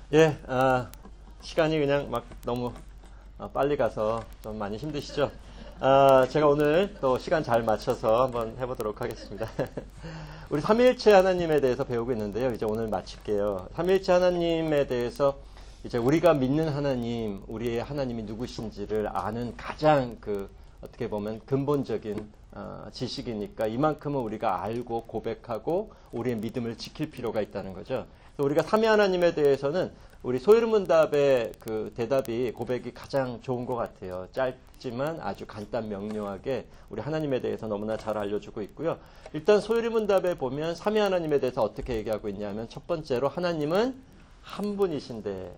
예, 시간이 그냥 막 너무 빨리 가서 좀 많이 힘드시죠? 제가 오늘 또 시간 잘 맞춰서 한번 해보도록 하겠습니다. 우리 삼위일체 하나님에 대해서 배우고 있는데요. 이제 오늘 마칠게요. 삼위일체 하나님에 대해서 이제 우리가 믿는 하나님, 우리의 하나님이 누구신지를 아는 가장 어떻게 보면 근본적인 지식이니까 이만큼은 우리가 알고 고백하고 우리의 믿음을 지킬 필요가 있다는 거죠. 그래서 우리가 삼위 하나님에 대해서는 우리 소유문답의 대답이 고백이 가장 좋은 것 같아요. 짧지만 아주 간단 명료하게 우리 하나님에 대해서 너무나 잘 알려주고 있고요. 일단 소유문답에 보면 삼위 하나님에 대해서 어떻게 얘기하고 있냐면 첫 번째로 하나님은 한 분이신데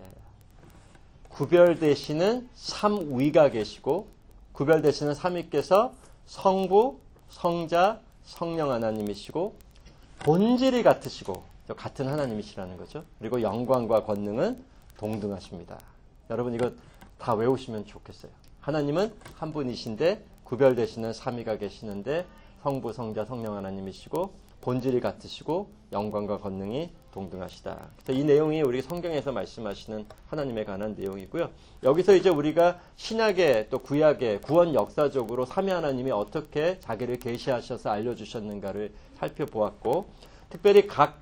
구별되시는 삼위가 계시고 구별되시는 삼위께서 성부, 성자, 성령 하나님이시고 본질이 같으시고 같은 하나님이시라는 거죠. 그리고 영광과 권능은 동등하십니다. 여러분 이거 다 외우시면 좋겠어요. 하나님은 한 분이신데 구별되시는 삼위가 계시는데 성부, 성자, 성령 하나님이시고 본질이 같으시고 영광과 권능이 동등하시다. 그래서 이 내용이 우리 성경에서 말씀하시는 하나님에 관한 내용이고요. 여기서 이제 우리가 신약의 또 구약의 구원 역사적으로 삼위 하나님이 어떻게 자기를 계시하셔서 알려주셨는가를 살펴보았고 특별히 각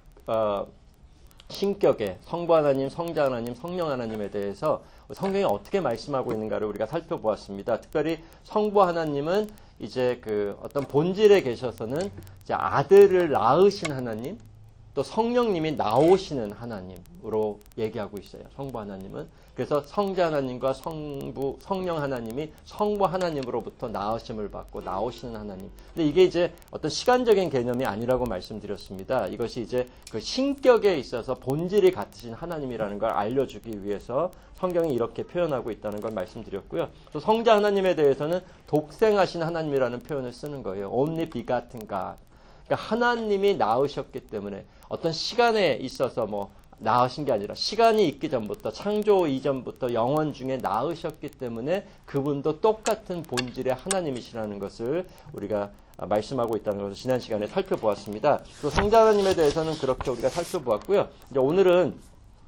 신격의 성부 하나님, 성자 하나님, 성령 하나님에 대해서 성경이 어떻게 말씀하고 있는가를 우리가 살펴보았습니다. 특별히 성부 하나님은 이제 어떤 본질에 계셔서는 이제 아들을 낳으신 하나님, 또 성령님이 나오시는 하나님으로 얘기하고 있어요. 성부 하나님은. 그래서 성자 하나님과 성령 하나님이 성부 하나님으로부터 나으심을 받고 나오시는 하나님. 근데 이게 이제 어떤 시간적인 개념이 아니라고 말씀드렸습니다. 이것이 이제 신격에 있어서 본질이 같으신 하나님이라는 걸 알려주기 위해서 성경이 이렇게 표현하고 있다는 걸 말씀드렸고요. 또 성자 하나님에 대해서는 독생하신 하나님이라는 표현을 쓰는 거예요. Only begotten God. 그러니까 하나님이 낳으셨기 때문에 어떤 시간에 있어서 낳으신 게 아니라 시간이 있기 전부터 창조 이전부터 영원 중에 낳으셨기 때문에 그분도 똑같은 본질의 하나님이시라는 것을 우리가 말씀하고 있다는 것을 지난 시간에 살펴보았습니다. 또 성자 하나님에 대해서는 그렇게 우리가 살펴보았고요. 이제 오늘은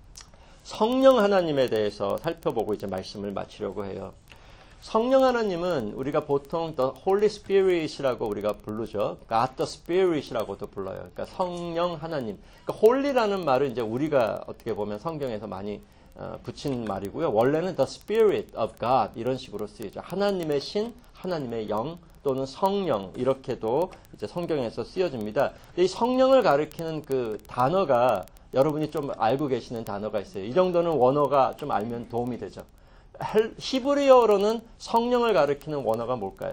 성령 하나님에 대해서 살펴보고 이제 말씀을 마치려고 해요. 성령 하나님은 우리가 보통 The Holy Spirit이라고 우리가 부르죠. God the Spirit이라고도 불러요. 그러니까 성령 하나님. 그러니까 Holy라는 말은 이제 우리가 어떻게 보면 성경에서 많이 붙인 말이고요. 원래는 The Spirit of God 이런 식으로 쓰이죠. 하나님의 신, 하나님의 영 또는 성령 이렇게도 이제 성경에서 쓰여집니다. 이 성령을 가리키는 단어가 여러분이 좀 알고 계시는 단어가 있어요. 이 정도는 원어가 좀 알면 도움이 되죠. 히브리어로는 성령을 가리키는 원어가 뭘까요?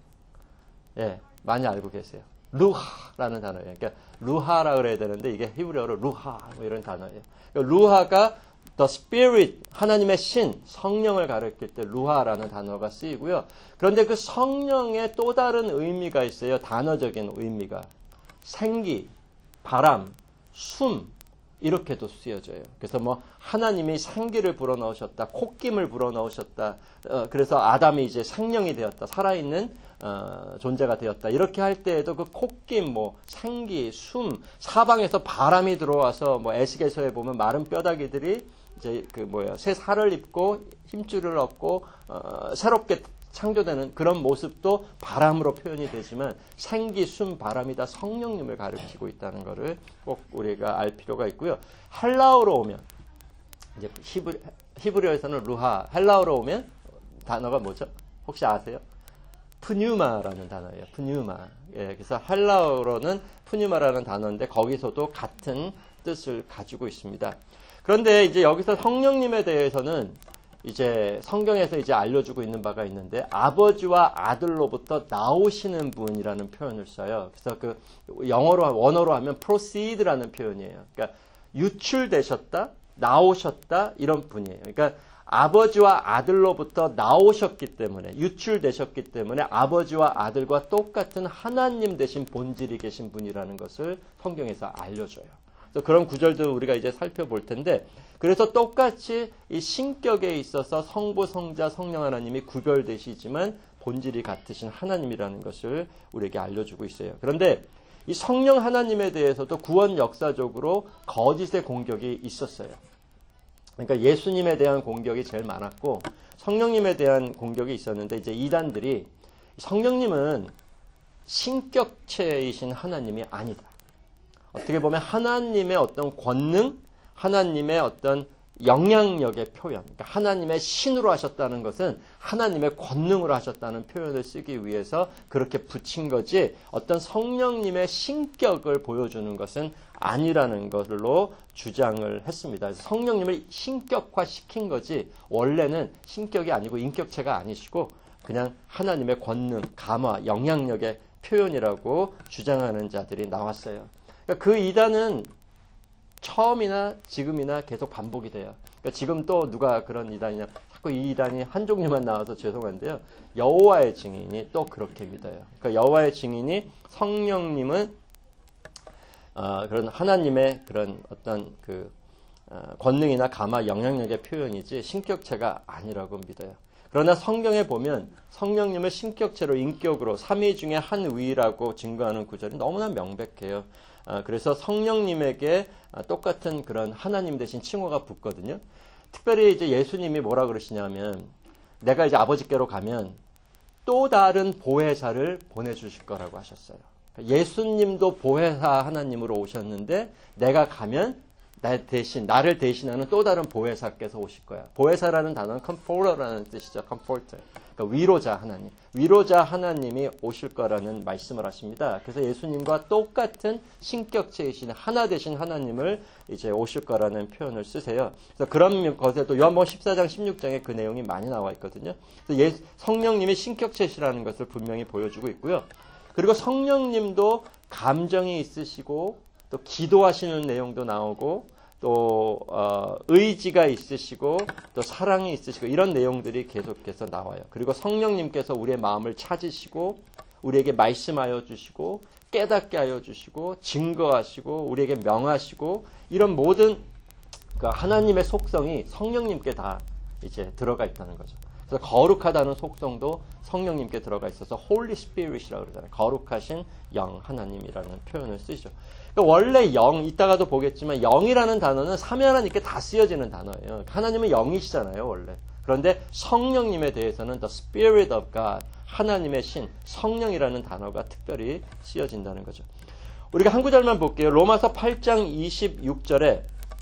예, 많이 알고 계세요. 루하라는 단어예요. 그러니까 루하라 그래야 되는데 이게 히브리어로 루하 이런 단어예요. 그러니까 루하가 the spirit 하나님의 신 성령을 가리킬 때 루하라는 단어가 쓰이고요. 그런데 그 성령의 또 다른 의미가 있어요. 단어적인 의미가 생기, 바람, 숨 이렇게도 쓰여져요. 그래서 하나님이 생기를 불어넣으셨다, 콧김을 불어넣으셨다. 그래서 아담이 이제 생명이 되었다, 살아있는 존재가 되었다. 이렇게 할 때에도 그 콧김, 생기, 숨, 사방에서 바람이 들어와서 에스겔서에 보면 마른 뼈다귀들이 이제 새 살을 입고 힘줄을 얻고 새롭게 창조되는 그런 모습도 바람으로 표현이 되지만 생기, 숨, 바람이 다 성령님을 가리키고 있다는 것을 꼭 우리가 알 필요가 있고요. 헬라어로 오면 이제 히브리어에서는 루하, 헬라어로 오면 단어가 뭐죠? 혹시 아세요? 푸뉴마라는 단어예요. 푸뉴마. 예, 그래서 헬라어로는 푸뉴마라는 단어인데 거기서도 같은 뜻을 가지고 있습니다. 그런데 이제 여기서 성령님에 대해서는 이제 성경에서 이제 알려주고 있는 바가 있는데 아버지와 아들로부터 나오시는 분이라는 표현을 써요. 그래서 원어로 하면 proceed라는 표현이에요. 그러니까 유출되셨다, 나오셨다 이런 분이에요. 그러니까 아버지와 아들로부터 나오셨기 때문에 유출되셨기 때문에 아버지와 아들과 똑같은 하나님 되신 본질이 계신 분이라는 것을 성경에서 알려줘요. 그래서 그런 구절도 우리가 이제 살펴볼 텐데 그래서 똑같이 이 신격에 있어서 성부, 성자, 성령 하나님이 구별되시지만 본질이 같으신 하나님이라는 것을 우리에게 알려주고 있어요. 그런데 이 성령 하나님에 대해서도 구원 역사적으로 거짓의 공격이 있었어요. 그러니까 예수님에 대한 공격이 제일 많았고 성령님에 대한 공격이 있었는데 이제 이단들이 성령님은 신격체이신 하나님이 아니다. 어떻게 보면 하나님의 어떤 권능, 하나님의 어떤 영향력의 표현, 그러니까 하나님의 신으로 하셨다는 것은 하나님의 권능으로 하셨다는 표현을 쓰기 위해서 그렇게 붙인 거지 어떤 성령님의 신격을 보여주는 것은 아니라는 것으로 주장을 했습니다. 그래서 성령님을 신격화시킨 거지 원래는 신격이 아니고 인격체가 아니시고 그냥 하나님의 권능, 감화, 영향력의 표현이라고 주장하는 자들이 나왔어요. 그러니까 그 이단은 처음이나 지금이나 계속 반복이 돼요. 그러니까 지금 또 누가 그런 이단이냐, 자꾸 이 이단이 한 종류만 나와서 죄송한데요. 여호와의 증인이 또 그렇게 믿어요. 그러니까 여호와의 증인이 성령님은 그런 하나님의 그런 어떤 권능이나 감화, 영향력의 표현이지 신격체가 아니라고 믿어요. 그러나 성경에 보면 성령님을 신격체로 인격으로 삼위 중에 한 위라고 증거하는 구절이 너무나 명백해요. 그래서 성령님에게 똑같은 그런 하나님 대신 칭호가 붙거든요. 특별히 이제 예수님이 뭐라 그러시냐면 내가 이제 아버지께로 가면 또 다른 보혜사를 보내주실 거라고 하셨어요. 예수님도 보혜사 하나님으로 오셨는데 내가 가면 나를 대신하는 또 다른 보혜사께서 오실 거야. 보혜사라는 단어는 comforter라는 뜻이죠. comforter. 그러니까 위로자 하나님. 위로자 하나님이 오실 거라는 말씀을 하십니다. 그래서 예수님과 똑같은 신격체이신 하나 되신 하나님을 이제 오실 거라는 표현을 쓰세요. 그래서 그런 것에도 요한복음 14장 16장에 그 내용이 많이 나와 있거든요. 그래서 성령님이 신격체시라는 것을 분명히 보여주고 있고요. 그리고 성령님도 감정이 있으시고 또 기도하시는 내용도 나오고 또 의지가 있으시고 또 사랑이 있으시고 이런 내용들이 계속해서 나와요. 그리고 성령님께서 우리의 마음을 찾으시고 우리에게 말씀하여 주시고 깨닫게 하여 주시고 증거하시고 우리에게 명하시고 이런 모든 하나님의 속성이 성령님께 다 이제 들어가 있다는 거죠. 그래서 거룩하다는 속성도 성령님께 들어가 있어서 Holy Spirit이라고 그러잖아요. 거룩하신 영 하나님이라는 표현을 쓰죠. 그러니까 원래 영, 이따가도 보겠지만 영이라는 단어는 삼위 하나님께 다 쓰여지는 단어예요. 하나님은 영이시잖아요, 원래. 그런데 성령님에 대해서는 The Spirit of God, 하나님의 신, 성령이라는 단어가 특별히 쓰여진다는 거죠. 우리가 한 구절만 볼게요. 로마서 8장 26절에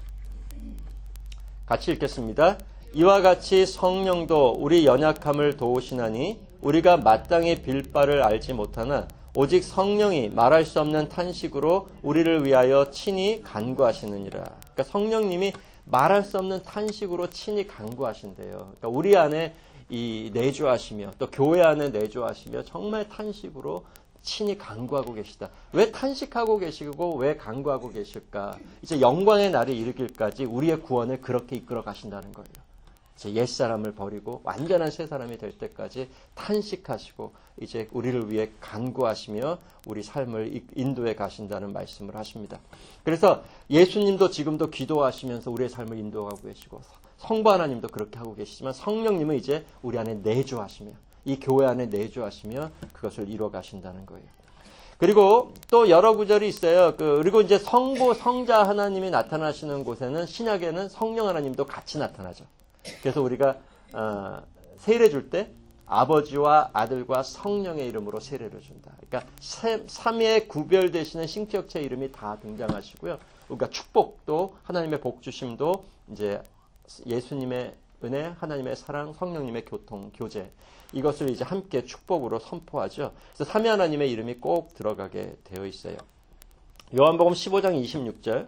같이 읽겠습니다. 이와 같이 성령도 우리 연약함을 도우시나니 우리가 마땅히 빌 바를 알지 못하나 오직 성령이 말할 수 없는 탄식으로 우리를 위하여 친히 간구하시느니라. 그러니까 성령님이 말할 수 없는 탄식으로 친히 간구하신대요. 그러니까 우리 안에 이 내주하시며 또 교회 안에 내주하시며 정말 탄식으로 친히 간구하고 계시다. 왜 탄식하고 계시고 왜 간구하고 계실까? 이제 영광의 날이 이르길까지 우리의 구원을 그렇게 이끌어 가신다는 거예요. 이제 옛사람을 버리고 완전한 새 사람이 될 때까지 탄식하시고 이제 우리를 위해 간구하시며 우리 삶을 인도해 가신다는 말씀을 하십니다. 그래서 예수님도 지금도 기도하시면서 우리의 삶을 인도하고 계시고 성부 하나님도 그렇게 하고 계시지만 성령님은 이제 우리 안에 내주하시며 이 교회 안에 내주하시며 그것을 이루어 가신다는 거예요. 그리고 또 여러 구절이 있어요. 그리고 이제 성부, 성자 하나님이 나타나시는 곳에는 신약에는 성령 하나님도 같이 나타나죠. 그래서 우리가 세례 줄 때 아버지와 아들과 성령의 이름으로 세례를 준다. 그러니까 삼위에 구별되시는 신격체 이름이 다 등장하시고요. 그러니까 축복도 하나님의 복 주심도 이제 예수님의 은혜, 하나님의 사랑, 성령님의 교통, 교제 이것을 이제 함께 축복으로 선포하죠. 그래서 삼위 하나님의 이름이 꼭 들어가게 되어 있어요. 요한복음 15장 26절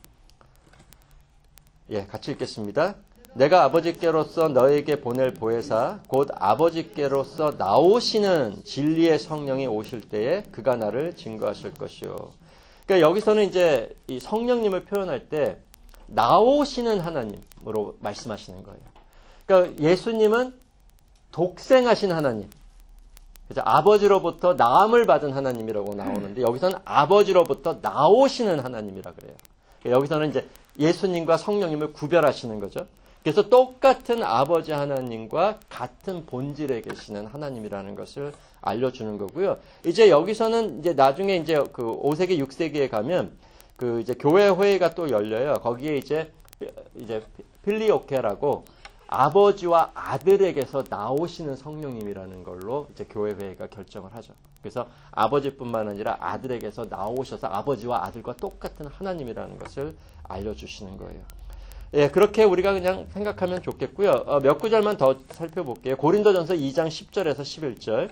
같이 읽겠습니다. 내가 아버지께로서 너에게 보낼 보혜사 곧 아버지께로서 나오시는 진리의 성령이 오실 때에 그가 나를 증거하실 것이요. 그러니까 여기서는 이제 이 성령님을 표현할 때 나오시는 하나님으로 말씀하시는 거예요. 그러니까 예수님은 독생하신 하나님. 그래서 아버지로부터 나음을 받은 하나님이라고 나오는데 여기서는 아버지로부터 나오시는 하나님이라 그래요. 그러니까 여기서는 이제 예수님과 성령님을 구별하시는 거죠. 그래서 똑같은 아버지 하나님과 같은 본질에 계시는 하나님이라는 것을 알려주는 거고요. 이제 여기서는 이제 나중에 이제 그 5세기, 6세기에 가면 그 이제 교회 회의가 또 열려요. 거기에 이제 이제 필리오케라고 아버지와 아들에게서 나오시는 성령님이라는 걸로 이제 교회회가 결정을 하죠. 그래서 아버지뿐만 아니라 아들에게서 나오셔서 아버지와 아들과 똑같은 하나님이라는 것을 알려주시는 거예요. 예, 그렇게 우리가 그냥 생각하면 좋겠고요. 몇 구절만 더 살펴볼게요. 고린도전서 2장 10절에서 11절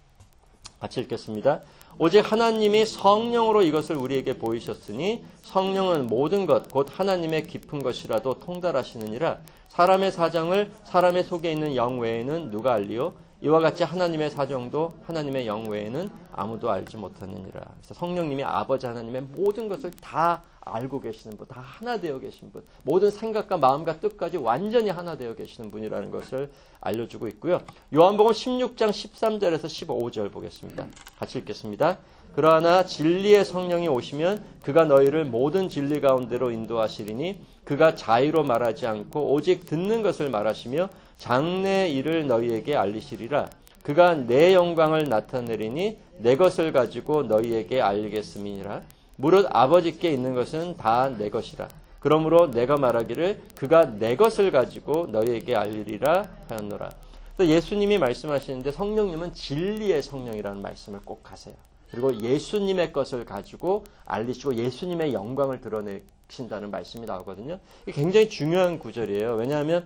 같이 읽겠습니다. 오직 하나님이 성령으로 이것을 우리에게 보이셨으니 성령은 모든 것 곧 하나님의 깊은 것이라도 통달하시느니라. 사람의 사정을 사람의 속에 있는 영 외에는 누가 알리요? 이와 같이 하나님의 사정도 하나님의 영 외에는 아무도 알지 못하느니라. 그래서 성령님이 아버지 하나님의 모든 것을 다 알고 계시는 분, 다 하나 되어 계신 분, 모든 생각과 마음과 뜻까지 완전히 하나 되어 계시는 분이라는 것을 알려주고 있고요. 요한복음 16장 13절에서 15절 보겠습니다. 같이 읽겠습니다. 그러나 진리의 성령이 오시면 그가 너희를 모든 진리 가운데로 인도하시리니 그가 자의로 말하지 않고 오직 듣는 것을 말하시며 장래의 일을 너희에게 알리시리라. 그가 내 영광을 나타내리니 내 것을 가지고 너희에게 알리겠음이니라. 무릇 아버지께 있는 것은 다 내 것이라. 그러므로 내가 말하기를 그가 내 것을 가지고 너희에게 알리리라 하였노라. 그래서 예수님이 말씀하시는데 성령님은 진리의 성령이라는 말씀을 꼭 하세요. 그리고 예수님의 것을 가지고 알리시고 예수님의 영광을 드러내신다는 말씀이 나오거든요. 이게 굉장히 중요한 구절이에요. 왜냐하면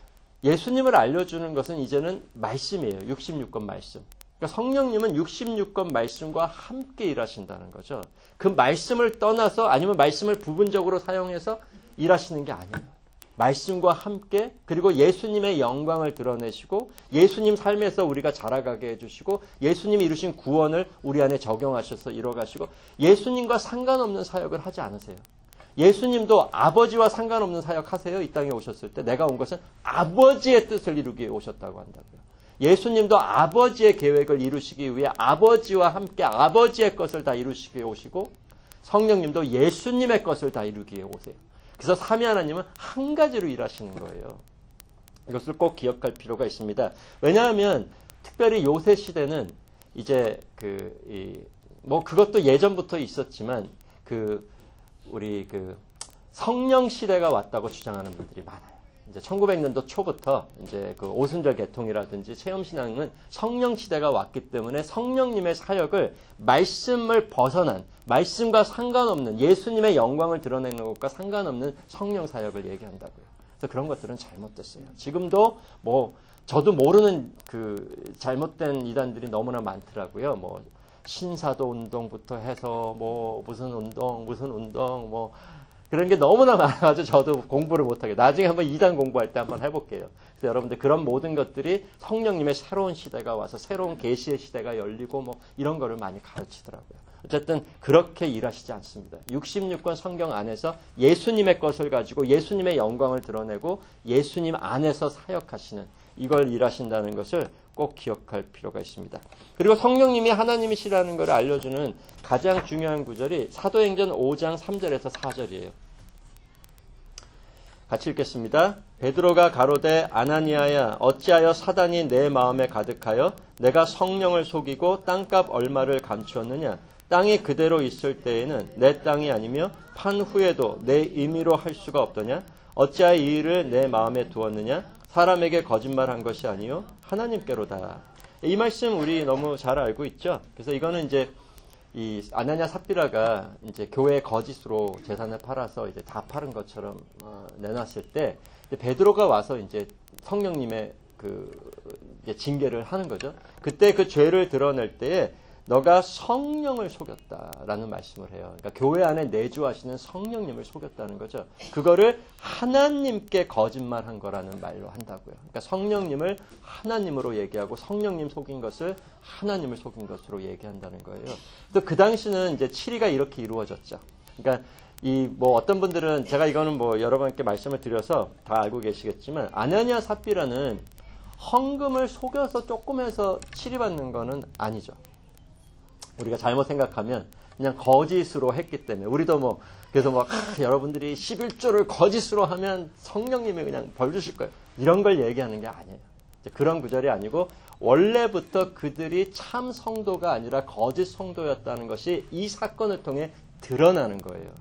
예수님을 알려주는 것은 이제는 말씀이에요. 66권 말씀. 그러니까 성령님은 66권 말씀과 함께 일하신다는 거죠. 그 말씀을 떠나서 아니면 말씀을 부분적으로 사용해서 일하시는 게 아니에요. 말씀과 함께 그리고 예수님의 영광을 드러내시고 예수님 삶에서 우리가 자라가게 해주시고 예수님이 이루신 구원을 우리 안에 적용하셔서 이뤄가시고 예수님과 상관없는 사역을 하지 않으세요. 예수님도 아버지와 상관없는 사역 하세요. 이 땅에 오셨을 때 내가 온 것은 아버지의 뜻을 이루기 위해 오셨다고 한다고요. 예수님도 아버지의 계획을 이루시기 위해 아버지와 함께 아버지의 것을 다 이루시기 위해 오시고 성령님도 예수님의 것을 다 이루기 위해 오세요. 그래서 삼위 하나님은 한 가지로 일하시는 거예요. 이것을 꼭 기억할 필요가 있습니다. 왜냐하면 특별히 요새 시대는 이제 그것도 예전부터 있었지만 우리 성령 시대가 왔다고 주장하는 분들이 많아요. 이제 1900년도 초부터 이제 그 오순절 계통이라든지 체험신앙은 성령 시대가 왔기 때문에 성령님의 사역을 말씀을 벗어난 말씀과 상관없는 예수님의 영광을 드러내는 것과 상관없는 성령 사역을 얘기한다고요. 그래서 그런 것들은 잘못됐어요. 지금도 저도 모르는 그 잘못된 이단들이 너무나 많더라고요. 신사도 운동부터 해서 무슨 운동 그런 게 너무나 많아가지고 저도 공부를 못하게. 나중에 한번 2단 공부할 때 한번 해볼게요. 그래서 여러분들 그런 모든 것들이 성령님의 새로운 시대가 와서 새로운 계시의 시대가 열리고 이런 거를 많이 가르치더라고요. 어쨌든 그렇게 일하시지 않습니다. 66권 성경 안에서 예수님의 것을 가지고 예수님의 영광을 드러내고 예수님 안에서 사역하시는 이걸 일하신다는 것을 꼭 기억할 필요가 있습니다. 그리고 성령님이 하나님이시라는 것을 알려주는 가장 중요한 구절이 사도행전 5장 3절에서 4절이에요. 같이 읽겠습니다. 베드로가 가로되 아나니아야 어찌하여 사단이 내 마음에 가득하여 내가 성령을 속이고 땅값 얼마를 감추었느냐. 땅이 그대로 있을 때에는 내 땅이 아니며 판 후에도 내 임의로 할 수가 없더냐. 어찌하여 이 일을 내 마음에 두었느냐. 사람에게 거짓말한 것이 아니요 하나님께로다. 이 말씀 우리 너무 잘 알고 있죠. 그래서 이거는 이제 이 아나니아 삽비라가 이제 교회 거짓으로 재산을 팔아서 이제 다 팔은 것처럼 내놨을 때 베드로가 와서 이제 성령님의 이제 징계를 하는 거죠. 그때 그 죄를 드러낼 때에 너가 성령을 속였다라는 말씀을 해요. 그러니까 교회 안에 내주하시는 성령님을 속였다는 거죠. 그거를 하나님께 거짓말한 거라는 말로 한다고요. 그러니까 성령님을 하나님으로 얘기하고 성령님 속인 것을 하나님을 속인 것으로 얘기한다는 거예요. 또 그 당시는 이제 치리가 이렇게 이루어졌죠. 그러니까 어떤 분들은 제가 이거는 여러 번께 말씀을 드려서 다 알고 계시겠지만 아나니아 삽비라는 헌금을 속여서 조금 해서 치리받는 거는 아니죠. 우리가 잘못 생각하면 그냥 거짓으로 했기 때문에 우리도 그래서 여러분들이 11조를 거짓으로 하면 성령님이 그냥 벌 주실 거예요. 이런 걸 얘기하는 게 아니에요. 그런 구절이 아니고 원래부터 그들이 참 성도가 아니라 거짓 성도였다는 것이 이 사건을 통해 드러나는 거예요.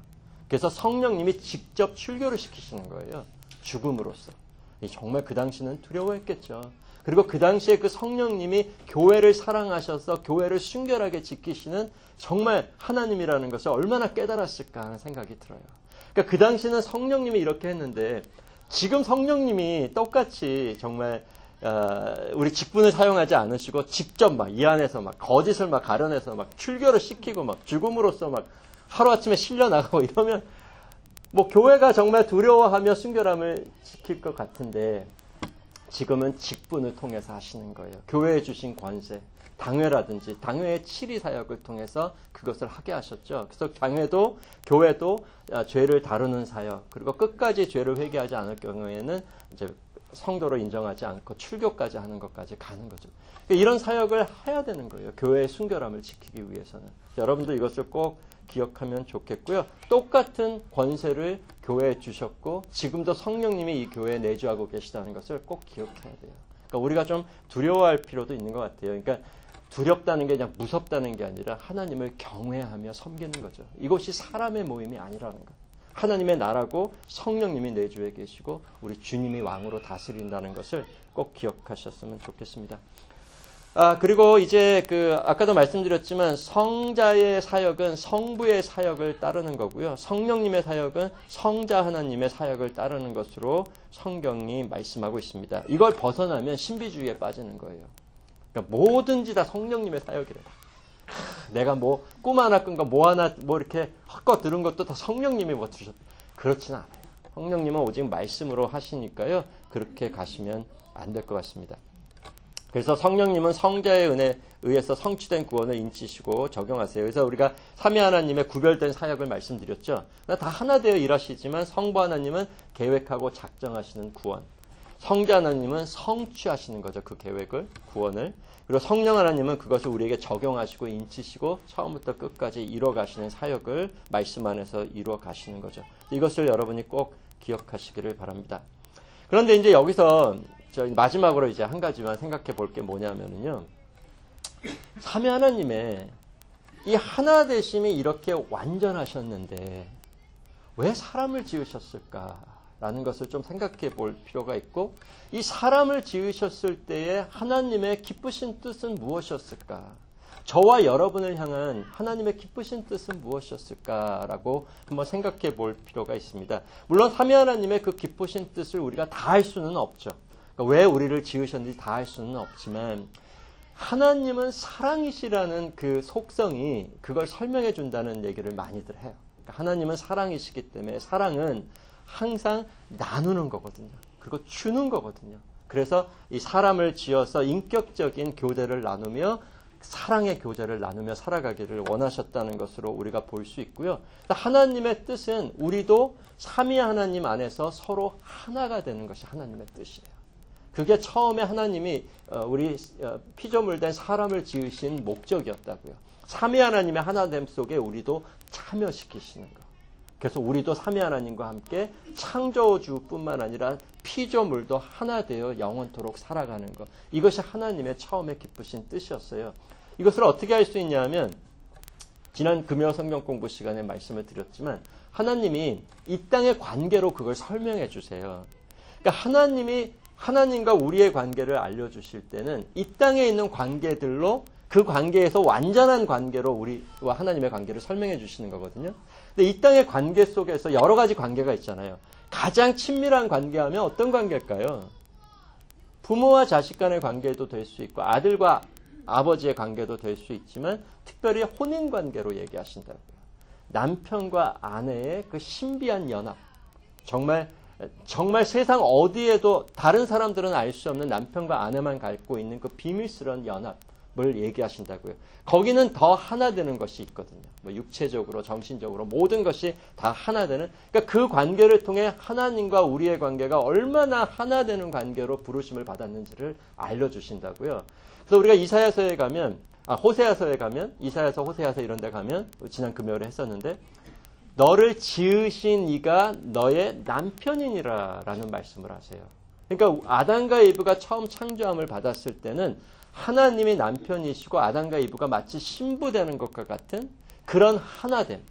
그래서 성령님이 직접 출교를 시키시는 거예요. 죽음으로써. 정말 그 당시는 두려워했겠죠. 그리고 그 당시에 그 성령님이 교회를 사랑하셔서 교회를 순결하게 지키시는 정말 하나님이라는 것을 얼마나 깨달았을까 하는 생각이 들어요. 그러니까 그 당시는 성령님이 이렇게 했는데 지금 성령님이 똑같이 정말 우리 직분을 사용하지 않으시고 직접 막 이 안에서 막 거짓을 막 가려내서 막 출교를 시키고 막 죽음으로써 막 하루아침에 실려나가고 이러면 뭐 교회가 정말 두려워하며 순결함을 지킬 것 같은데 지금은 직분을 통해서 하시는 거예요. 교회에 주신 권세, 당회라든지 당회의 치리 사역을 통해서 그것을 하게 하셨죠. 그래서 당회도 교회도 죄를 다루는 사역, 그리고 끝까지 죄를 회개하지 않을 경우에는 이제 성도로 인정하지 않고 출교까지 하는 것까지 가는 거죠. 이런 사역을 해야 되는 거예요. 교회의 순결함을 지키기 위해서는. 여러분도 이것을 꼭 기억하면 좋겠고요. 똑같은 권세를 교회에 주셨고 지금도 성령님이 이 교회에 내주하고 계시다는 것을 꼭 기억해야 돼요. 그러니까 우리가 좀 두려워할 필요도 있는 것 같아요. 그러니까 두렵다는 게 그냥 무섭다는 게 아니라 하나님을 경외하며 섬기는 거죠. 이것이 사람의 모임이 아니라는 거. 하나님의 나라고 성령님이 내주에 계시고 우리 주님이 왕으로 다스린다는 것을 꼭 기억하셨으면 좋겠습니다. 그리고 이제 아까도 말씀드렸지만 성자의 사역은 성부의 사역을 따르는 거고요. 성령님의 사역은 성자 하나님의 사역을 따르는 것으로 성경이 말씀하고 있습니다. 이걸 벗어나면 신비주의에 빠지는 거예요. 그러니까 뭐든지 다 성령님의 사역이래. 내가 뭐 꿈 하나 꾼 거 뭐 하나 뭐 이렇게 헛것 들은 것도 다 성령님이 뭐 주셨다. 그렇지는 않아요. 성령님은 오직 말씀으로 하시니까요. 그렇게 가시면 안 될 것 같습니다. 그래서 성령님은 성자의 은혜에 의해서 성취된 구원을 인치시고 적용하세요. 그래서 우리가 삼위 하나님의 구별된 사역을 말씀드렸죠. 다 하나 되어 일하시지만 성부 하나님은 계획하고 작정하시는 구원. 성자 하나님은 성취하시는 거죠. 그 계획을, 구원을. 그리고 성령 하나님은 그것을 우리에게 적용하시고 인치시고 처음부터 끝까지 이뤄가시는 사역을 말씀 안에서 이루어가시는 거죠. 이것을 여러분이 꼭 기억하시기를 바랍니다. 그런데 이제 여기서 마지막으로 이제 한 가지만 생각해 볼 게 뭐냐면요. 삼위 하나님의 이 하나 되심이 이렇게 완전하셨는데 왜 사람을 지으셨을까라는 것을 좀 생각해 볼 필요가 있고 이 사람을 지으셨을 때에 하나님의 기쁘신 뜻은 무엇이었을까? 저와 여러분을 향한 하나님의 기쁘신 뜻은 무엇이었을까라고 한번 생각해 볼 필요가 있습니다. 물론 삼위 하나님의 그 기쁘신 뜻을 우리가 다 할 수는 없죠. 그러니까 왜 우리를 지으셨는지 다 할 수는 없지만 하나님은 사랑이시라는 그 속성이 그걸 설명해 준다는 얘기를 많이들 해요. 그러니까 하나님은 사랑이시기 때문에 사랑은 항상 나누는 거거든요. 그리고 주는 거거든요. 그래서 이 사람을 지어서 인격적인 교제를 나누며 사랑의 교제를 나누며 살아가기를 원하셨다는 것으로 우리가 볼 수 있고요. 하나님의 뜻은 우리도 삼위 하나님 안에서 서로 하나가 되는 것이 하나님의 뜻이에요. 그게 처음에 하나님이 우리 피조물된 사람을 지으신 목적이었다고요. 삼위 하나님의 하나됨 속에 우리도 참여시키시는 것. 그래서 우리도 삼위 하나님과 함께 창조주뿐만 아니라 피조물도 하나 되어 영원토록 살아가는 것. 이것이 하나님의 처음에 기쁘신 뜻이었어요. 이것을 어떻게 할 수 있냐면 지난 금요 성경 공부 시간에 말씀을 드렸지만 하나님이 이 땅의 관계로 그걸 설명해 주세요. 그러니까 하나님이 하나님과 우리의 관계를 알려주실 때는 이 땅에 있는 관계들로 그 관계에서 완전한 관계로 우리와 하나님의 관계를 설명해 주시는 거거든요. 근데 이 땅의 관계 속에서 여러 가지 관계가 있잖아요. 가장 친밀한 관계하면 어떤 관계일까요? 부모와 자식 간의 관계도 될 수 있고 아들과 아버지의 관계도 될 수 있지만 특별히 혼인 관계로 얘기하신다고요. 남편과 아내의 그 신비한 연합. 정말 세상 어디에도 다른 사람들은 알 수 없는 남편과 아내만 갖고 있는 그 비밀스러운 연합을 얘기하신다고요. 거기는 더 하나 되는 것이 있거든요. 뭐 육체적으로, 정신적으로 모든 것이 다 하나 되는. 그러니까 그 관계를 통해 하나님과 우리의 관계가 얼마나 하나 되는 관계로 부르심을 받았는지를 알려주신다고요. 그래서 우리가 이사야서에 가면, 호세아서에 가면, 이사야서, 호세아서 이런 데 가면, 지난 금요일에 했었는데, 너를 지으신 이가 너의 남편이니라 라는 말씀을 하세요. 그러니까 아담과 이브가 처음 창조함을 받았을 때는 하나님이 남편이시고 아담과 이브가 마치 신부되는 것과 같은 그런 하나됨.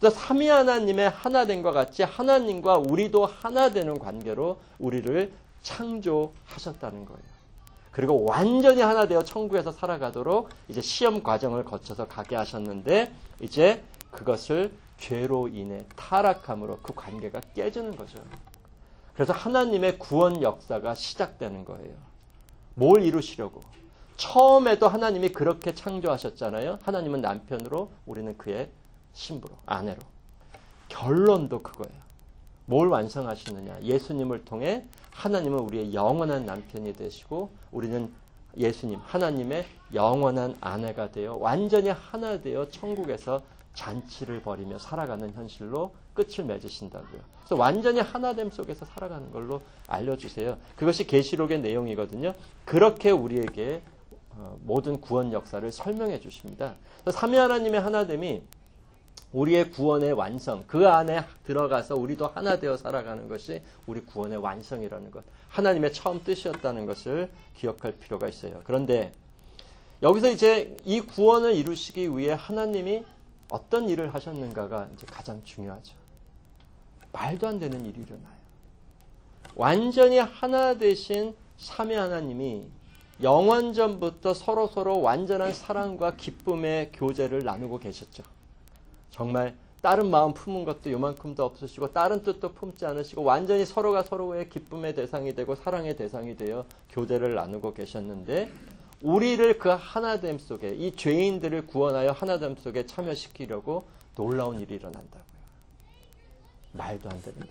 그래서 삼위 하나님의 하나됨과 같이 하나님과 우리도 하나 되는 관계로 우리를 창조하셨다는 거예요. 그리고 완전히 하나 되어 천국에서 살아가도록 이제 시험 과정을 거쳐서 가게 하셨는데 이제 그것을 죄로 인해 타락함으로 그 관계가 깨지는 거죠. 그래서 하나님의 구원 역사가 시작되는 거예요. 뭘 이루시려고? 처음에도 하나님이 그렇게 창조하셨잖아요. 하나님은 남편으로, 우리는 그의 신부로, 아내로. 결론도 그거예요. 뭘 완성하시느냐? 예수님을 통해 하나님은 우리의 영원한 남편이 되시고 우리는 예수님, 하나님의 영원한 아내가 되어 완전히 하나 되어 천국에서 잔치를 벌이며 살아가는 현실로 끝을 맺으신다고요. 그래서 완전히 하나됨 속에서 살아가는 걸로 알려주세요. 그것이 계시록의 내용이거든요. 그렇게 우리에게 모든 구원 역사를 설명해 주십니다. 삼위 하나님의 하나됨이 우리의 구원의 완성, 그 안에 들어가서 우리도 하나 되어 살아가는 것이 우리 구원의 완성이라는 것, 하나님의 처음 뜻이었다는 것을 기억할 필요가 있어요. 그런데 여기서 이제 이 구원을 이루시기 위해 하나님이 어떤 일을 하셨는가가 이제 가장 중요하죠. 말도 안 되는 일이 일어나요. 완전히 하나 되신 삼위 하나님이 영원전부터 서로 완전한 사랑과 기쁨의 교제를 나누고 계셨죠. 정말 다른 마음 품은 것도 요만큼도 없으시고 다른 뜻도 품지 않으시고 완전히 서로가 서로의 기쁨의 대상이 되고 사랑의 대상이 되어 교제를 나누고 계셨는데 우리를 그 하나됨 속에 이 죄인들을 구원하여 하나됨 속에 참여시키려고 놀라운 일이 일어난다고요. 말도 안 되는 일.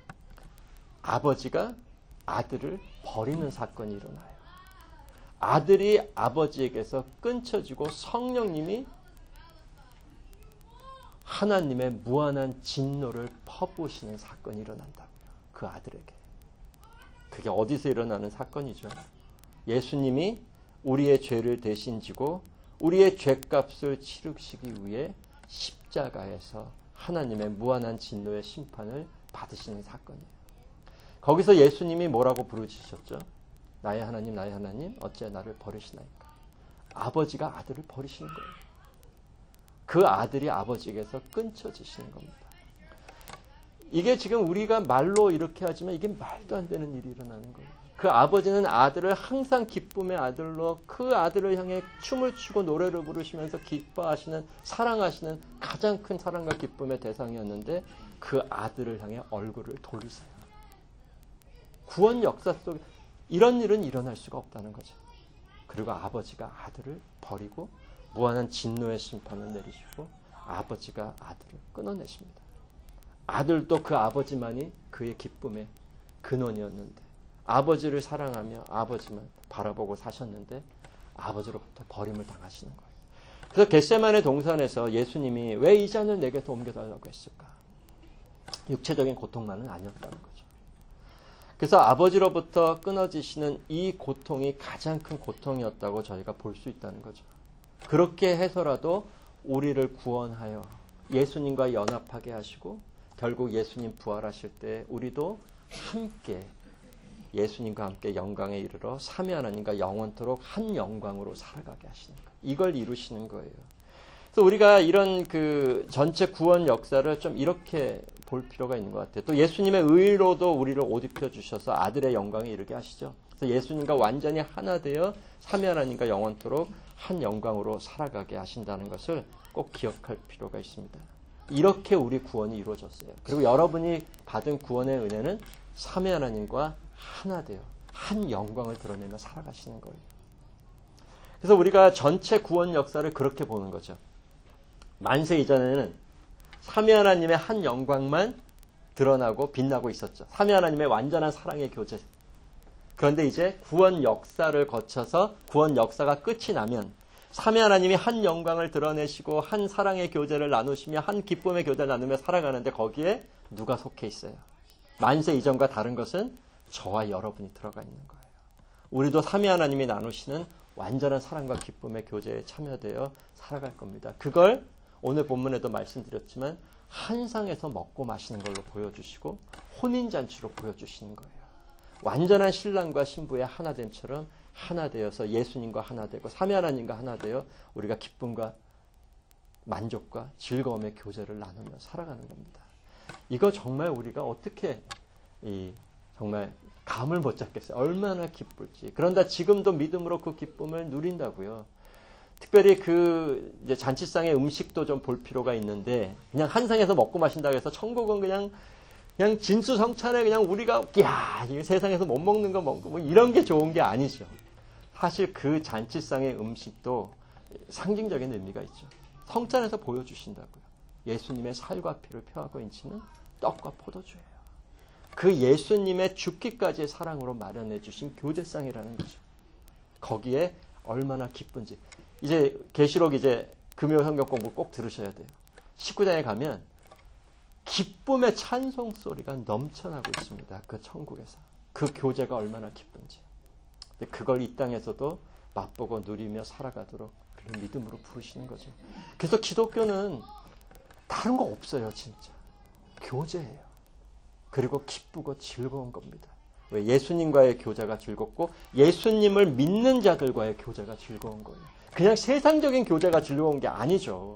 아버지가 아들을 버리는 사건이 일어나요. 아들이 아버지에게서 끊쳐지고 성령님이 하나님의 무한한 진노를 퍼부으시는 사건이 일어난다고요. 그 아들에게. 그게 어디서 일어나는 사건이죠? 예수님이 우리의 죄를 대신 지고 우리의 죄값을 치르시기 위해 십자가에서 하나님의 무한한 진노의 심판을 받으시는 사건이에요. 거기서 예수님이 뭐라고 부르짖으셨죠? 나의 하나님 어찌 나를 버리시나이까. 아버지가 아들을 버리시는 거예요. 그 아들이 아버지에게서 끊쳐지시는 겁니다. 이게 지금 우리가 말로 이렇게 하지만 이게 말도 안 되는 일이 일어나는 거예요. 그 아버지는 아들을 항상 기쁨의 아들로 그 아들을 향해 춤을 추고 노래를 부르시면서 기뻐하시는 사랑하시는 가장 큰 사랑과 기쁨의 대상이었는데 그 아들을 향해 얼굴을 돌리세요. 구원 역사 속에 이런 일은 일어날 수가 없다는 거죠. 그리고 아버지가 아들을 버리고 무한한 진노의 심판을 내리시고 아버지가 아들을 끊어내십니다. 아들도 그 아버지만이 그의 기쁨의 근원이었는데 아버지를 사랑하며 아버지만 바라보고 사셨는데 아버지로부터 버림을 당하시는 거예요. 그래서 겟세마네 동산에서 예수님이 왜 이 잔을 내게서 옮겨달라고 했을까? 육체적인 고통만은 아니었다는 거죠. 그래서 아버지로부터 끊어지시는 이 고통이 가장 큰 고통이었다고 저희가 볼 수 있다는 거죠. 그렇게 해서라도 우리를 구원하여 예수님과 연합하게 하시고 결국 예수님 부활하실 때 우리도 함께 예수님과 함께 영광에 이르러 삼위 하나님과 영원토록 한 영광으로 살아가게 하시는 거예요. 이걸 이루시는 거예요. 그래서 우리가 이런 그 전체 구원 역사를 좀 이렇게 볼 필요가 있는 것 같아요. 또 예수님의 의로도 우리를 옷 입혀 주셔서 아들의 영광에 이르게 하시죠. 그래서 예수님과 완전히 하나 되어 삼위 하나님과 영원토록 한 영광으로 살아가게 하신다는 것을 꼭 기억할 필요가 있습니다. 이렇게 우리 구원이 이루어졌어요. 그리고 여러분이 받은 구원의 은혜는 삼위 하나님과 하나 되어 한 영광을 드러내며 살아가시는 거예요. 그래서 우리가 전체 구원 역사를 그렇게 보는 거죠. 만세 이전에는 삼위 하나님의 한 영광만 드러나고 빛나고 있었죠. 삼위 하나님의 완전한 사랑의 교제. 그런데 이제 구원 역사를 거쳐서 구원 역사가 끝이 나면 삼위 하나님이 한 영광을 드러내시고 한 사랑의 교제를 나누시며 한 기쁨의 교제를 나누며 살아가는데 거기에 누가 속해 있어요? 만세 이전과 다른 것은 저와 여러분이 들어가 있는 거예요. 우리도 삼위 하나님이 나누시는 완전한 사랑과 기쁨의 교제에 참여되어 살아갈 겁니다. 그걸 오늘 본문에도 말씀드렸지만 한상에서 먹고 마시는 걸로 보여주시고 혼인잔치로 보여주시는 거예요. 완전한 신랑과 신부의 하나됨처럼 하나 되어서 예수님과 하나 되고 삼위 하나님과 하나 되어 우리가 기쁨과 만족과 즐거움의 교제를 나누며 살아가는 겁니다. 이거 정말 우리가 어떻게 정말 감을 못 잡겠어요. 얼마나 기쁠지. 그런데 지금도 믿음으로 그 기쁨을 누린다고요. 특별히 이제 잔치상의 음식도 좀 볼 필요가 있는데, 그냥 한 상에서 먹고 마신다고 해서 천국은 그냥 진수성찬에 그냥 우리가, 이 세상에서 못 먹는 거 먹고, 뭐 이런 게 좋은 게 아니죠. 사실 그 잔치상의 음식도 상징적인 의미가 있죠. 성찬에서 보여주신다고요. 예수님의 살과 피를 표하고 있는 떡과 포도주예요. 그 예수님의 죽기까지의 사랑으로 마련해 주신 교제상이라는 거죠. 거기에 얼마나 기쁜지. 이제 계시록 이제 금요 성경 공부 꼭 들으셔야 돼요. 19장에 가면 기쁨의 찬송 소리가 넘쳐나고 있습니다. 그 천국에서. 그 교제가 얼마나 기쁜지. 근데 그걸 이 땅에서도 맛보고 누리며 살아가도록 그런 믿음으로 부르시는 거죠. 그래서 기독교는 다른 거 없어요, 진짜. 교제예요. 그리고 기쁘고 즐거운 겁니다. 왜? 예수님과의 교제가 즐겁고 예수님을 믿는 자들과의 교제가 즐거운 거예요. 그냥 세상적인 교제가 즐거운 게 아니죠.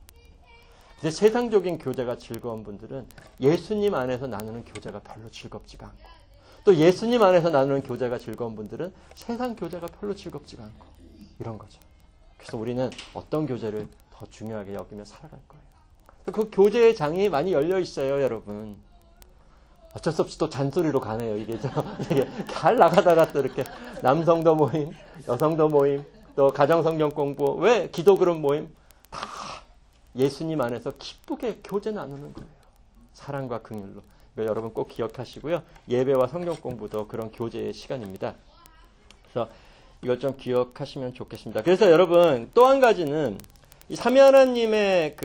근데 세상적인 교제가 즐거운 분들은 예수님 안에서 나누는 교제가 별로 즐겁지가 않고, 또 예수님 안에서 나누는 교제가 즐거운 분들은 세상 교제가 별로 즐겁지가 않고, 이런 거죠. 그래서 우리는 어떤 교제를 더 중요하게 여기며 살아갈 거예요. 그 교제의 장이 많이 열려 있어요, 여러분. 어쩔 수 없이 또 잔소리로 가네요. 이게 잘 나가다가 또 이렇게 남성도 모임, 여성도 모임, 또 가정성경 공부, 왜 기도 그룹 모임, 다 예수님 안에서 기쁘게 교제 나누는 거예요. 사랑과 긍휼로. 여러분 꼭 기억하시고요. 예배와 성경 공부도 그런 교제의 시간입니다. 그래서 이걸 좀 기억하시면 좋겠습니다. 그래서 여러분 또 한 가지는 이 삼위 하나님의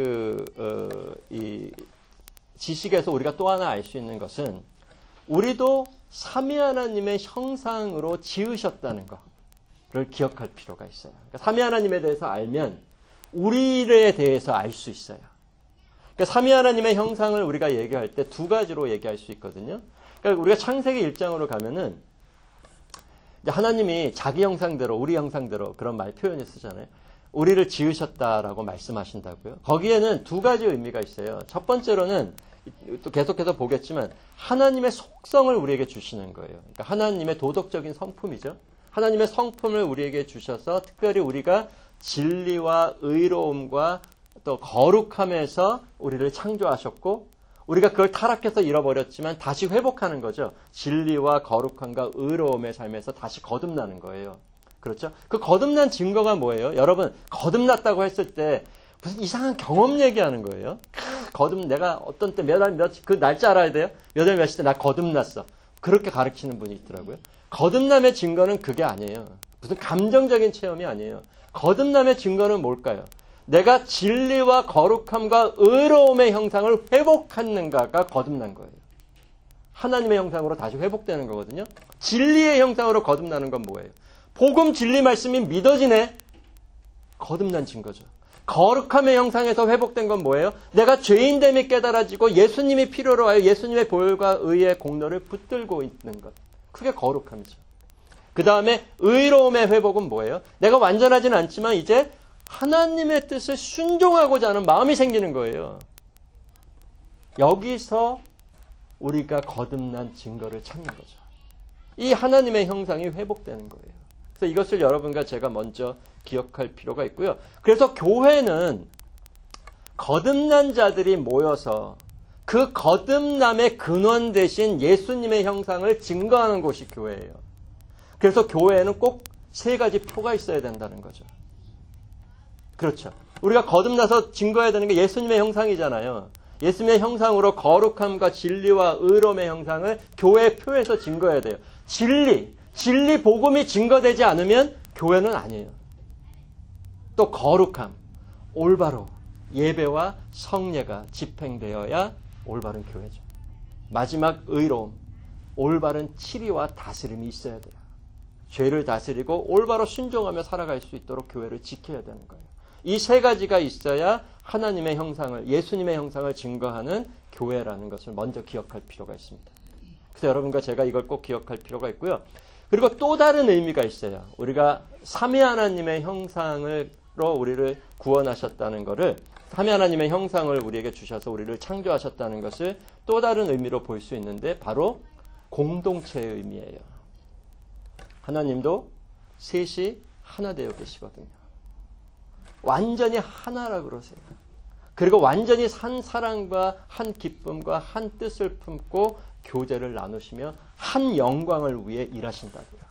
이 지식에서 우리가 또 하나 알 수 있는 것은 우리도 삼위 하나님의 형상으로 지으셨다는 것을 기억할 필요가 있어요. 그러니까 삼위 하나님에 대해서 알면 우리에 대해서 알 수 있어요. 그러니까 삼위 하나님의 형상을 우리가 얘기할 때 두 가지로 얘기할 수 있거든요. 그러니까 우리가 창세기 1장으로 가면은 하나님이 자기 형상대로, 우리 형상대로 그런 말 표현을 쓰잖아요. 우리를 지으셨다라고 말씀하신다고요. 거기에는 두 가지 의미가 있어요. 첫 번째로는 또 계속해서 보겠지만 하나님의 속성을 우리에게 주시는 거예요. 그러니까 하나님의 도덕적인 성품이죠. 하나님의 성품을 우리에게 주셔서 특별히 우리가 진리와 의로움과 또 거룩함에서 우리를 창조하셨고, 우리가 그걸 타락해서 잃어버렸지만 다시 회복하는 거죠. 진리와 거룩함과 의로움의 삶에서 다시 거듭나는 거예요. 그렇죠? 그 거듭난 증거가 뭐예요? 여러분, 거듭났다고 했을 때 무슨 이상한 경험 얘기하는 거예요. 내가 어떤 때 그 날짜 알아야 돼요? 몇 월 며칠 때 나 거듭났어. 그렇게 가르치는 분이 있더라고요. 거듭남의 증거는 그게 아니에요. 무슨 감정적인 체험이 아니에요. 거듭남의 증거는 뭘까요? 내가 진리와 거룩함과 의로움의 형상을 회복하는가가 거듭난 거예요. 하나님의 형상으로 다시 회복되는 거거든요. 진리의 형상으로 거듭나는 건 뭐예요? 복음 진리 말씀이 믿어지네. 거듭난 증거죠. 거룩함의 형상에서 회복된 건 뭐예요? 내가 죄인됨이 깨달아지고 예수님이 필요로 하여 예수님의 보혈과 의의 공로를 붙들고 있는 것. 그게 거룩함이죠. 그 다음에 의로움의 회복은 뭐예요? 내가 완전하진 않지만 이제 하나님의 뜻을 순종하고자 하는 마음이 생기는 거예요. 여기서 우리가 거듭난 증거를 찾는 거죠. 이 하나님의 형상이 회복되는 거예요. 그래서 이것을 여러분과 제가 먼저 기억할 필요가 있고요. 그래서 교회는 거듭난 자들이 모여서 그 거듭남의 근원 대신 예수님의 형상을 증거하는 곳이 교회예요. 그래서 교회에는 꼭 세 가지 표가 있어야 된다는 거죠. 그렇죠. 우리가 거듭나서 증거해야 되는 게 예수님의 형상이잖아요. 예수님의 형상으로 거룩함과 진리와 의로움의 형상을 교회의 표에서 증거해야 돼요. 진리 복음이 증거되지 않으면 교회는 아니에요. 또 거룩함, 올바로 예배와 성례가 집행되어야 올바른 교회죠. 마지막 의로움, 올바른 치리와 다스림이 있어야 돼요. 죄를 다스리고 올바로 순종하며 살아갈 수 있도록 교회를 지켜야 되는 거예요. 이 세 가지가 있어야 하나님의 형상을, 예수님의 형상을 증거하는 교회라는 것을 먼저 기억할 필요가 있습니다. 그래서 여러분과 제가 이걸 꼭 기억할 필요가 있고요. 그리고 또 다른 의미가 있어요. 우리가 삼위 하나님의 형상으로 우리를 구원하셨다는 것을 삼위 하나님의 형상을 우리에게 주셔서 우리를 창조하셨다는 것을 또 다른 의미로 볼 수 있는데 바로 공동체의 의미예요. 하나님도 셋이 하나 되어 계시거든요. 완전히 하나라 그러세요. 그리고 완전히 한 사랑과 한 기쁨과 한 뜻을 품고 교제를 나누시며 한 영광을 위해 일하신다고요.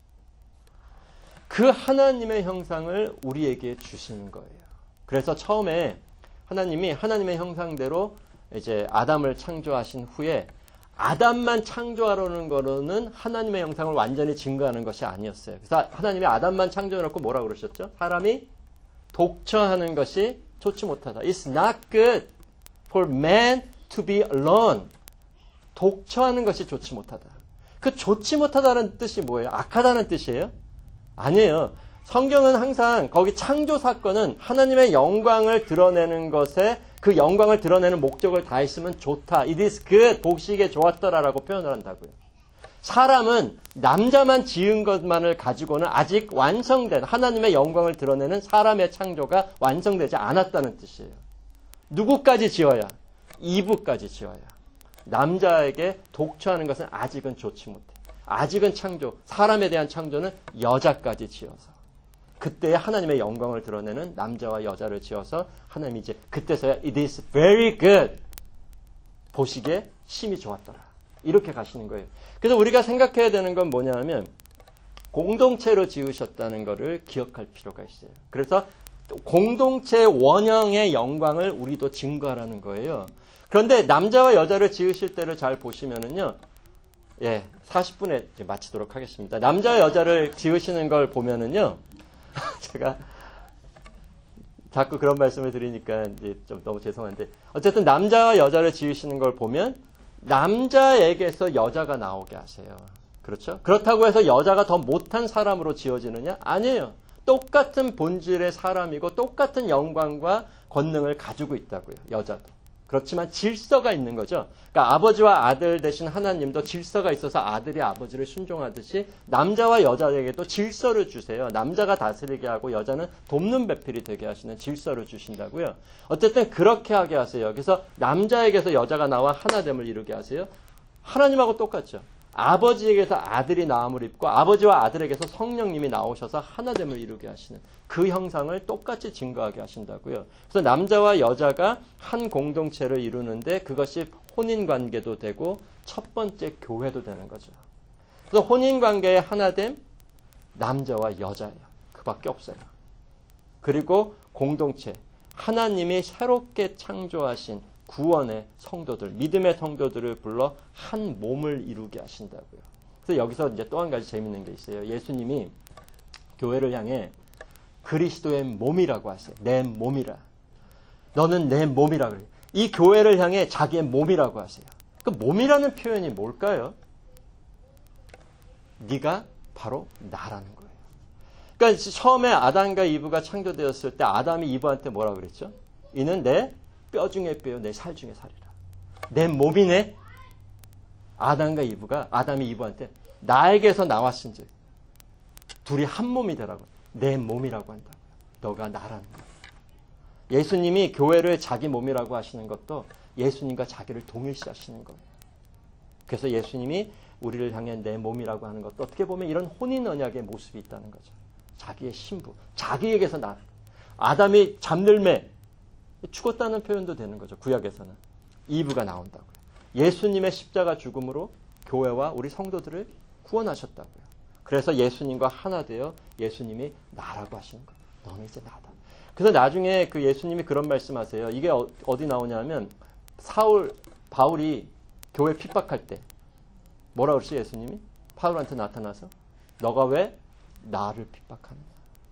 그 하나님의 형상을 우리에게 주시는 거예요. 그래서 처음에 하나님이 하나님의 형상대로 이제 아담을 창조하신 후에 아담만 창조하려는 거로는 하나님의 형상을 완전히 증거하는 것이 아니었어요. 그래서 하나님이 아담만 창조해놓고 뭐라고 그러셨죠? 사람이 독처하는 것이 좋지 못하다. It's not good for man to be alone. 독처하는 것이 좋지 못하다. 그 좋지 못하다는 뜻이 뭐예요? 악하다는 뜻이에요? 아니에요. 성경은 항상 거기 창조 사건은 하나님의 영광을 드러내는 것에 그 영광을 드러내는 목적을 다했으면 좋다. It is good. 보시기에 좋았더라라고 표현을 한다고요. 사람은 남자만 지은 것만을 가지고는 아직 완성된 하나님의 영광을 드러내는 사람의 창조가 완성되지 않았다는 뜻이에요. 누구까지 지어야? 이브까지 지어야. 남자에게 독처하는 것은 아직은 좋지 못해. 아직은 창조, 사람에 대한 창조는 여자까지 지어서. 그때 하나님의 영광을 드러내는 남자와 여자를 지어서 하나님이 이제 그때서야 It is very good. 보시기에 심히 좋았더라. 이렇게 가시는 거예요. 그래서 우리가 생각해야 되는 건 뭐냐면 공동체로 지으셨다는 것을 기억할 필요가 있어요. 그래서 공동체 원형의 영광을 우리도 증거하라는 거예요. 그런데 남자와 여자를 지으실 때를 잘 보시면은요. 40분에 이제 마치도록 하겠습니다. 남자와 여자를 지으시는 걸 보면은요. 제가 자꾸 그런 말씀을 드리니까 이제 좀 너무 죄송한데 어쨌든 남자와 여자를 지으시는 걸 보면 남자에게서 여자가 나오게 하세요. 그렇죠? 그렇다고 해서 여자가 더 못한 사람으로 지어지느냐? 아니에요. 똑같은 본질의 사람이고 똑같은 영광과 권능을 가지고 있다고요. 여자도. 그렇지만 질서가 있는 거죠. 그러니까 아버지와 아들 대신 하나님도 질서가 있어서 아들이 아버지를 순종하듯이 남자와 여자에게도 질서를 주세요. 남자가 다스리게 하고 여자는 돕는 배필이 되게 하시는 질서를 주신다고요. 어쨌든 그렇게 하게 하세요. 그래서 남자에게서 여자가 나와 하나됨을 이루게 하세요. 하나님하고 똑같죠. 아버지에게서 아들이 나음을 입고 아버지와 아들에게서 성령님이 나오셔서 하나됨을 이루게 하시는 그 형상을 똑같이 증거하게 하신다고요. 그래서 남자와 여자가 한 공동체를 이루는데 그것이 혼인관계도 되고 첫 번째 교회도 되는 거죠. 그래서 혼인관계의 하나됨 남자와 여자예요. 그밖에 없어요. 그리고 공동체 하나님이 새롭게 창조하신 구원의 성도들, 믿음의 성도들을 불러 한 몸을 이루게 하신다고요. 그래서 여기서 이제 또 한 가지 재밌는 게 있어요. 예수님이 교회를 향해 그리스도의 몸이라고 하세요. 내 몸이라. 너는 내 몸이라 그래요. 이 교회를 향해 자기의 몸이라고 하세요. 그 몸이라는 표현이 뭘까요? 네가 바로 나라는 거예요. 그러니까 처음에 아담과 이브가 창조되었을 때 아담이 이브한테 뭐라 그랬죠? 이는 내 뼈 중에 뼈요, 내 살 중에 살이라. 내 몸이네. 아담이 이브한테 나에게서 나왔은즉 둘이 한 몸이 되라고. 내 몸이라고 한다고요. 너가 나라는 거예요. 예수님이 교회를 자기 몸이라고 하시는 것도 예수님과 자기를 동일시하시는 거예요. 그래서 예수님이 우리를 향해 내 몸이라고 하는 것도 어떻게 보면 이런 혼인 언약의 모습이 있다는 거죠. 자기의 신부, 자기에게서 나라. 아담이 잡늘매 죽었다는 표현도 되는 거죠. 구약에서는. 이브가 나온다고요. 예수님의 십자가 죽음으로 교회와 우리 성도들을 구원하셨다고요. 그래서 예수님과 하나 되어 예수님이 나라고 하시는 거예요. 너는 이제 나다. 그래서 나중에 그 예수님이 그런 말씀하세요. 이게 어디 나오냐면 바울이 교회 핍박할 때 뭐라고 그러지 예수님이? 바울한테 나타나서 너가 왜 나를 핍박하느냐.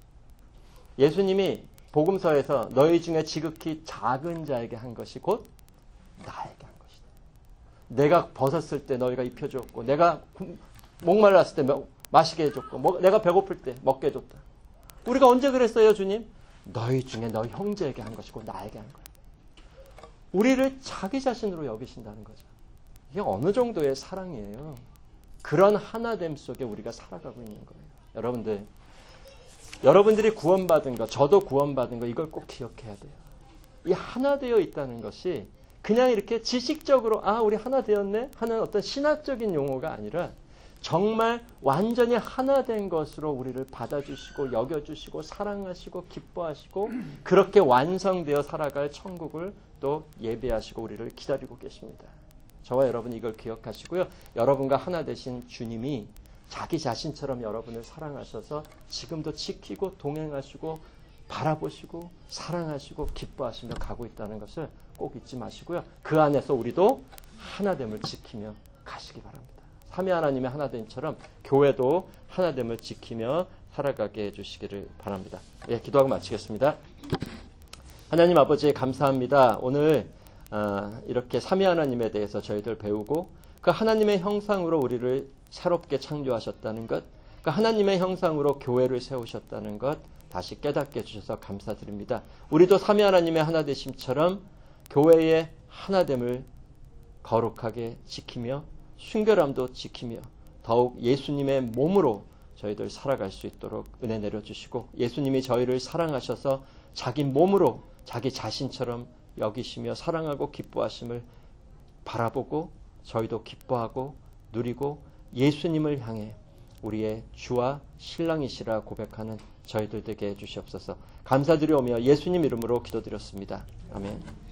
예수님이 복음서에서 너희 중에 지극히 작은 자에게 한 것이 곧 나에게 한 것이다. 내가 벗었을 때 너희가 입혀줬고 내가 목말랐을 때 마시게 해줬고 내가 배고플 때 먹게 해줬다. 우리가 언제 그랬어요 주님? 너희 중에 너희 형제에게 한 것이고 나에게 한 거예요. 우리를 자기 자신으로 여기신다는 거죠. 이게 어느 정도의 사랑이에요. 그런 하나됨 속에 우리가 살아가고 있는 거예요. 여러분들이 구원받은 거, 저도 구원받은 거 이걸 꼭 기억해야 돼요. 이 하나 되어 있다는 것이 그냥 이렇게 지식적으로 우리 하나 되었네 하는 어떤 신학적인 용어가 아니라 정말 완전히 하나 된 것으로 우리를 받아주시고 여겨주시고 사랑하시고 기뻐하시고 그렇게 완성되어 살아갈 천국을 또 예배하시고 우리를 기다리고 계십니다. 저와 여러분 이걸 기억하시고요. 여러분과 하나 되신 주님이 자기 자신처럼 여러분을 사랑하셔서 지금도 지키고 동행하시고 바라보시고 사랑하시고 기뻐하시며 가고 있다는 것을 꼭 잊지 마시고요. 그 안에서 우리도 하나됨을 지키며 가시기 바랍니다. 삼위 하나님의 하나됨처럼 교회도 하나됨을 지키며 살아가게 해주시기를 바랍니다. 예, 기도하고 마치겠습니다. 하나님 아버지 감사합니다. 오늘 이렇게 삼위 하나님에 대해서 저희들 배우고 그 하나님의 형상으로 우리를 새롭게 창조하셨다는 것, 그 하나님의 형상으로 교회를 세우셨다는 것 다시 깨닫게 해주셔서 감사드립니다. 우리도 삼위 하나님의 하나되심처럼 교회의 하나됨을 거룩하게 지키며 순결함도 지키며 더욱 예수님의 몸으로 저희들 살아갈 수 있도록 은혜 내려주시고 예수님이 저희를 사랑하셔서 자기 몸으로 자기 자신처럼 여기시며 사랑하고 기뻐하심을 바라보고 저희도 기뻐하고 누리고 예수님을 향해 우리의 주와 신랑이시라 고백하는 저희들 되게 해주시옵소서. 감사드리오며 예수님 이름으로 기도드렸습니다. 아멘.